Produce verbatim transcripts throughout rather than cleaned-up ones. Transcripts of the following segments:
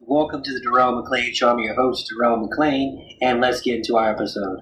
Welcome to the Darrell McClain Show. I'm your host, Darrell McClain, and let's get into our episode.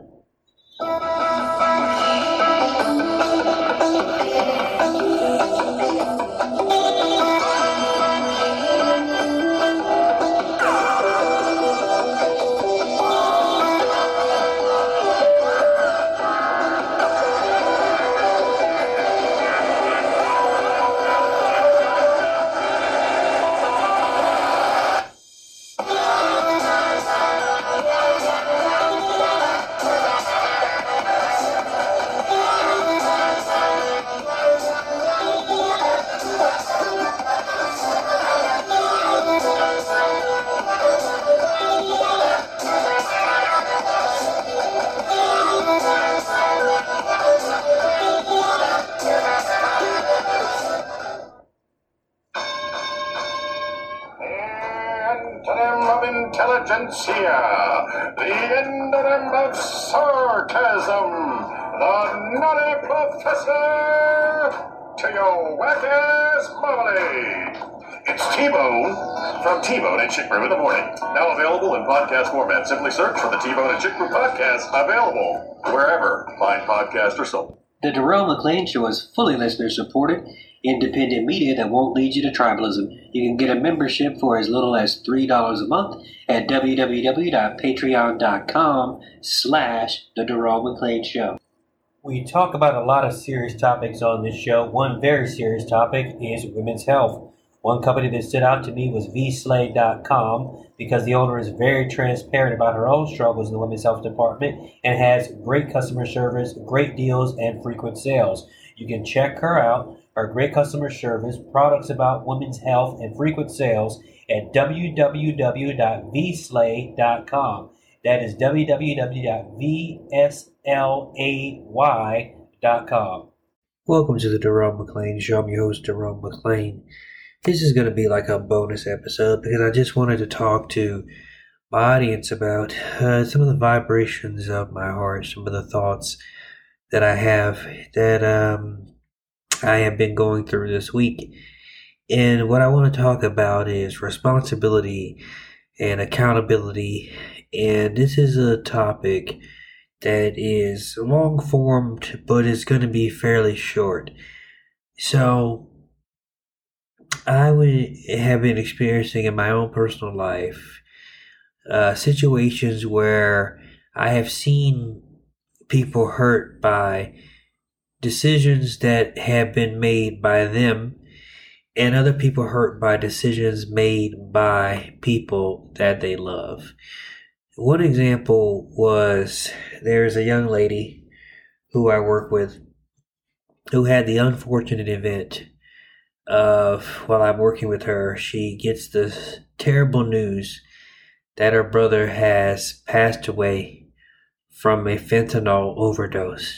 Intelligentsia, the endorem of sarcasm, the nutty professor, to your whack-ass marmalade. It's T-Bone from T-Bone and Chick Brew in the Morning. Now available in podcast format. Simply search for the T-Bone and Chick Brew podcast, available wherever fine podcasts are sold. The Darrell McClain Show is fully listener-supported, independent media that won't lead you to tribalism. You can get a membership for as little as three dollars a month at www.patreon.com slash The Darrell McClain Show. We talk about a lot of serious topics on this show. One very serious topic is women's health. One company that stood out to me was V Slay dot com because the owner is very transparent about her own struggles in the women's health department and has great customer service, great deals, and frequent sales. You can check her out. Our great customer service, products about women's health, and frequent sales at w w w dot v slay dot com. That is w w w dot v slay dot com. Welcome to the Darrell McClain Show. I'm your host, Darrell McClain. This is going to be like a bonus episode because I just wanted to talk to my audience about uh, some of the vibrations of my heart, some of the thoughts that I have that um. I have been going through this week. And what I want to talk about is responsibility and accountability. And this is a topic that is long formed, but it's going to be fairly short. So I would have been experiencing in my own personal life uh, situations where I have seen people hurt by decisions that have been made by them and other people hurt by decisions made by people that they love. One example was there's a young lady who I work with who had the unfortunate event of, while I'm working with her, she gets this terrible news that her brother has passed away from a fentanyl overdose.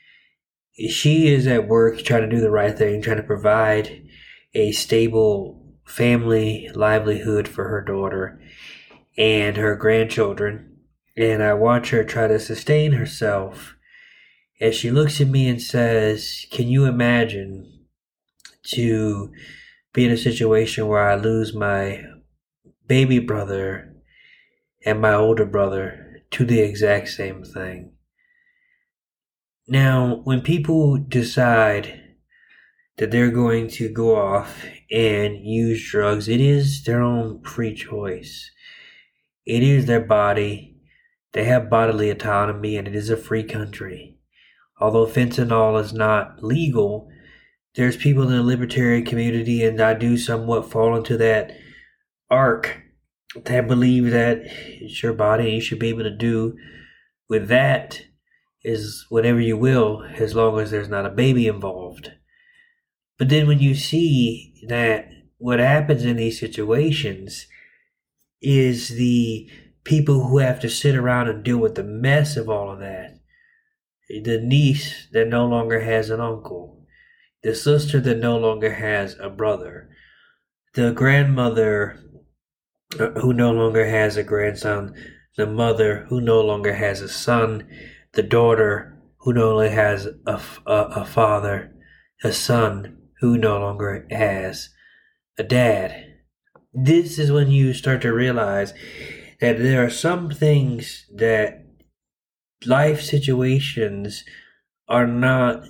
She is at work trying to do the right thing, trying to provide a stable family livelihood for her daughter and her grandchildren. And I watch her try to sustain herself as she looks at me and says, "Can you imagine to be in a situation where I lose my baby brother and my older brother to the exact same thing?" Now, when people decide that they're going to go off and use drugs, it is their own free choice. It is their body. They have bodily autonomy, and it is a free country. Although fentanyl is not legal, there's people in the libertarian community, and I do somewhat fall into that arc, that believe that it's your body and you should be able to do with that is whatever you will, as long as there's not a baby involved. But then when you see that what happens in these situations is the people who have to sit around and deal with the mess of all of that. The niece that no longer has an uncle. The sister that no longer has a brother. The grandmother who no longer has a grandson. The mother who no longer has a son. The daughter who no longer has a, a, a father, a son who no longer has a dad. this is when you start to realize that there are some things that life situations are not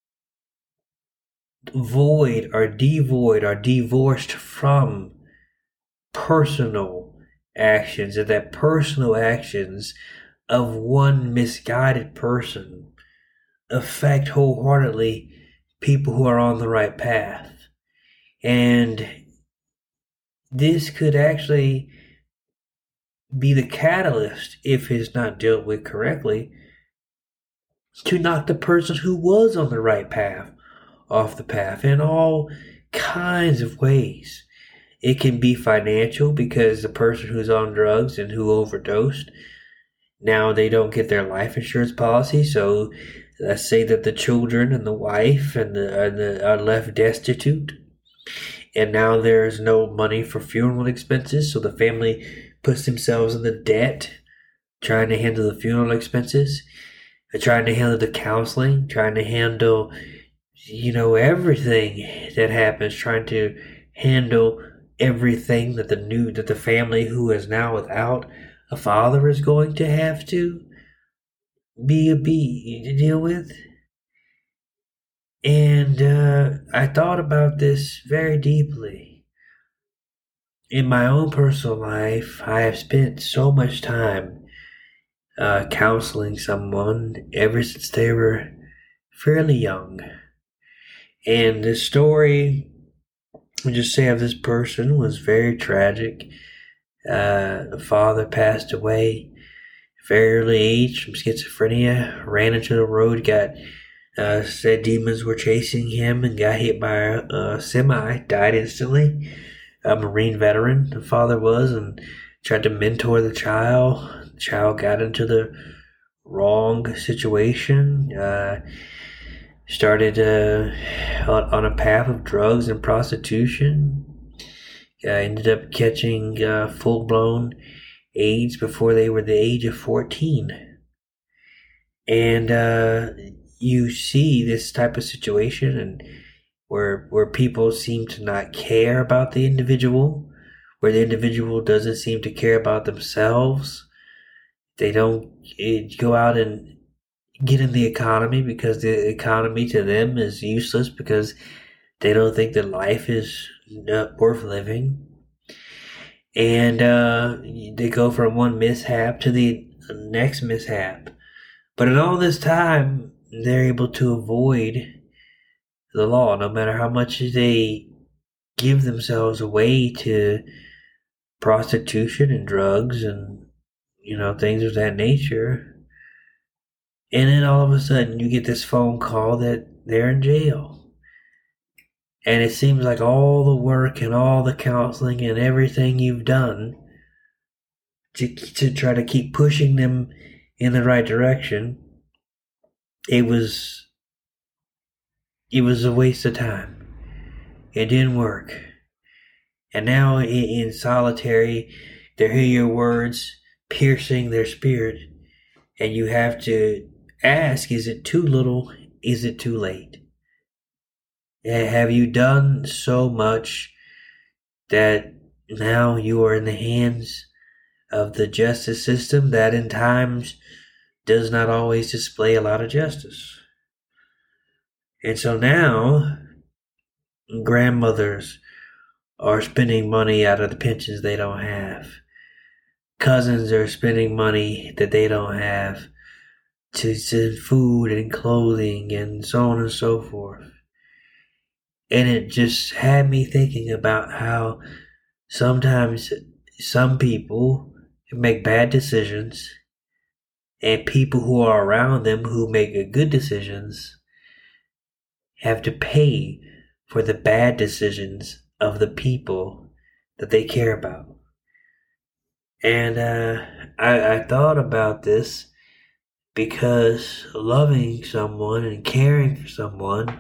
void or devoid or divorced from personal actions, and that personal actions of one misguided person affect wholeheartedly people who are on the right path. And this could actually be the catalyst, if it's not dealt with correctly, to knock the person who was on the right path off the path in all kinds of ways. It can be financial, because the person who's on drugs and who overdosed, now they don't get their life insurance policy. So let's say that the children and the wife and the, and the are left destitute, and now there's no money for funeral expenses. So the family puts themselves in the debt, trying to handle the funeral expenses, trying to handle the counseling, trying to handle, you know, everything that happens, trying to handle everything that the new that the family who is now without a father is going to have to be a be to deal with. And uh, I thought about this very deeply. In my own personal life, I have spent so much time uh, counseling someone ever since they were fairly young. And the story, we just say, of this person was very tragic. Uh, the father passed away very early age from schizophrenia, ran into the road, got uh, said demons were chasing him, and got hit by a, a semi, died instantly. A Marine veteran, the father was, and tried to mentor the child. The child got into the wrong situation, uh, started uh, on, on a path of drugs and prostitution. Uh, ended up catching uh, full-blown AIDS before they were the age of fourteen. And uh, you see this type of situation, and where where people seem to not care about the individual, where the individual doesn't seem to care about themselves. They don't it, go out and get in the economy, because the economy to them is useless, because they don't think that life is not worth living. And uh, they go from one mishap to the next mishap. But in all this time, they're able to avoid the law, no matter how much they give themselves away to prostitution and drugs and, you know, things of that nature. And then all of a sudden you get this phone call that they're in jail. And it seems like all the work and all the counseling and everything you've done to, to try to keep pushing them in the right direction, it was it was a waste of time. It didn't work. And now in, in solitary, they hear your words piercing their spirit, and you have to ask, is it too little? Is it too late? Have you done so much that now you are in the hands of the justice system that in times does not always display a lot of justice? And so now grandmothers are spending money out of the pensions they don't have. Cousins are spending money that they don't have to send food and clothing and so on and so forth. And it just had me thinking about how sometimes some people make bad decisions, and people who are around them who make good decisions have to pay for the bad decisions of the people that they care about. And uh, I, I thought about this because loving someone and caring for someone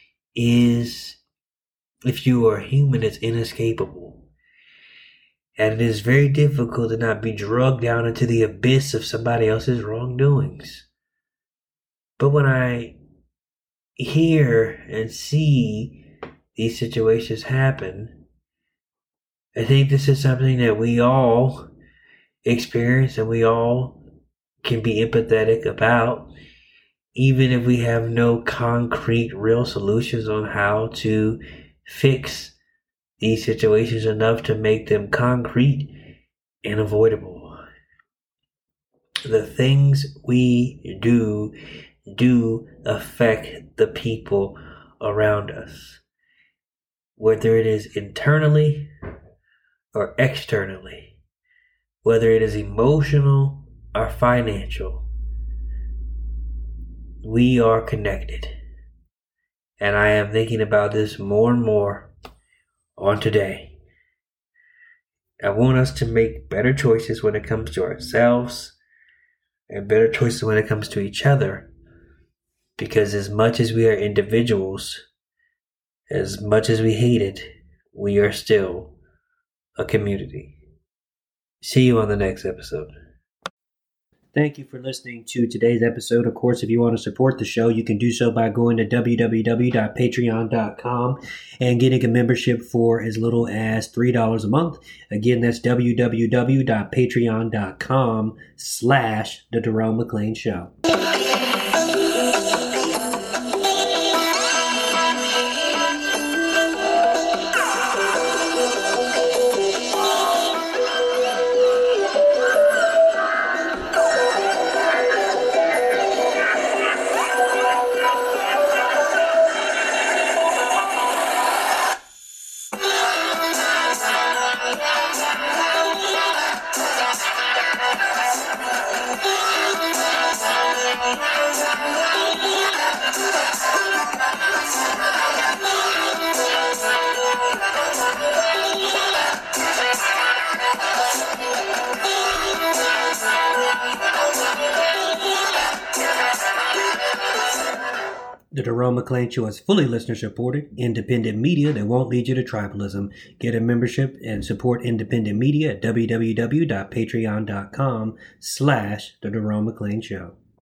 is, if you are human, it's inescapable. And it is very difficult to not be drugged down into the abyss of somebody else's wrongdoings. But when I hear and see these situations happen, I think this is something that we all experience and we all can be empathetic about, even if we have no concrete, real solutions on how to fix these situations enough to make them concrete and avoidable. The things we do do affect the people around us, whether it is internally or externally, whether it is emotional or financial. We are connected. And I am thinking about this more and more on today. I want us to make better choices when it comes to ourselves and better choices when it comes to each other. Because as much as we are individuals, as much as we hate it, we are still a community. See you on the next episode. Thank you for listening to today's episode. Of course, if you want to support the show, you can do so by going to w w w dot patreon dot com and getting a membership for as little as three dollars a month. Again, that's w w w dot patreon dot com slash The Jerome McClain Show. The Jerome McClain Show is fully listener-supported, independent media that won't lead you to tribalism. Get a membership and support independent media at w w w dot patreon dot com slash The Jerome McClain Show.